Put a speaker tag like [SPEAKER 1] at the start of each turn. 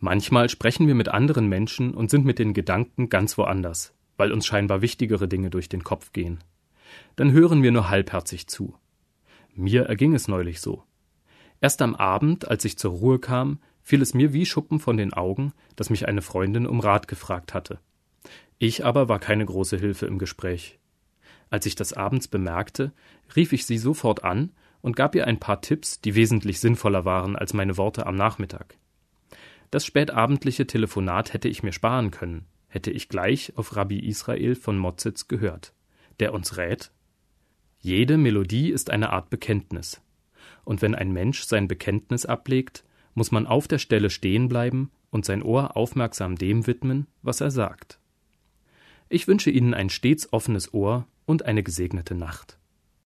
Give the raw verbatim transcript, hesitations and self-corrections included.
[SPEAKER 1] Manchmal sprechen wir mit anderen Menschen und sind mit den Gedanken ganz woanders, weil uns scheinbar wichtigere Dinge durch den Kopf gehen. Dann hören wir nur halbherzig zu. Mir erging es neulich so. Erst am Abend, als ich zur Ruhe kam, fiel es mir wie Schuppen von den Augen, dass mich eine Freundin um Rat gefragt hatte. Ich aber war keine große Hilfe im Gespräch. Als ich das abends bemerkte, rief ich sie sofort an und gab ihr ein paar Tipps, die wesentlich sinnvoller waren als meine Worte am Nachmittag. Das spätabendliche Telefonat hätte ich mir sparen können, hätte ich gleich auf Rabbi Israel von Motzitz gehört, der uns rät: Jede Melodie ist eine Art Bekenntnis. Und wenn ein Mensch sein Bekenntnis ablegt, muss man auf der Stelle stehen bleiben und sein Ohr aufmerksam dem widmen, was er sagt. Ich wünsche Ihnen ein stets offenes Ohr und eine gesegnete Nacht.